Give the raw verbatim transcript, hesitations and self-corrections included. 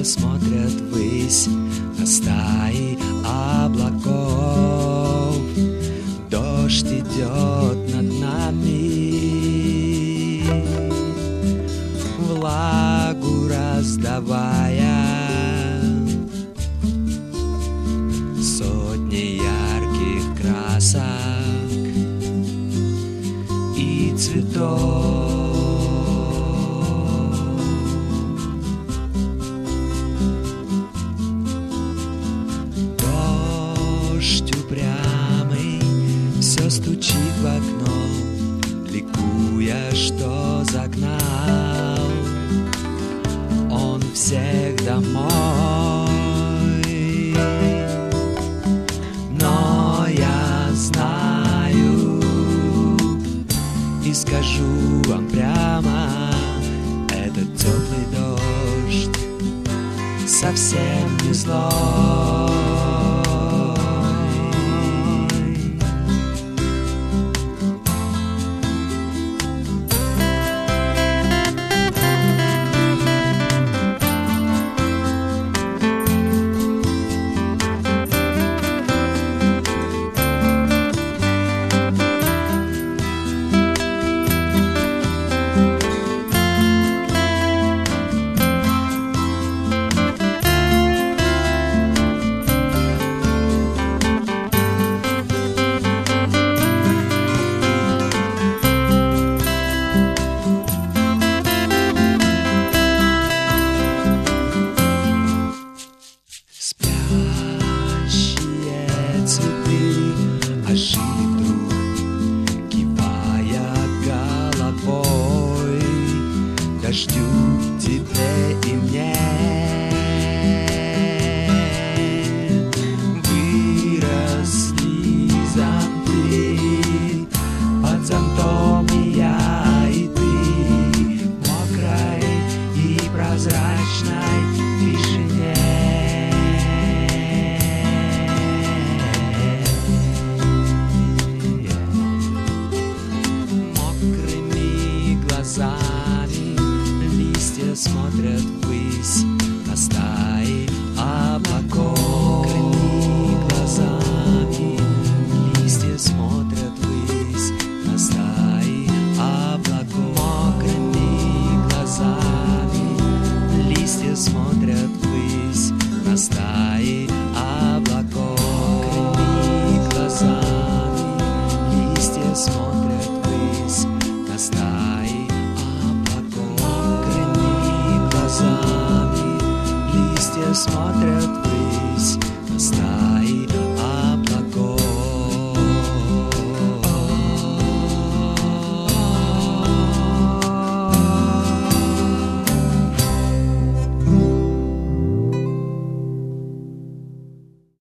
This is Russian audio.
смотрят ввысь на стаи облаков. Дождь идет над нами, влагу раздавая. Сотни ярких красок и цветов. Дождь упрямый все стучит в окно, ликуя, что загнал он всех домой. Но я знаю и скажу вам прямо, этот теплый дождь совсем не злой. Ожили вдруг, кивая головой, дождю, тебе и мне. Выросли зонты, под зонтом и я, и ты, мокрой и прозрачной тишине. Листья смотрят ввысь на стаи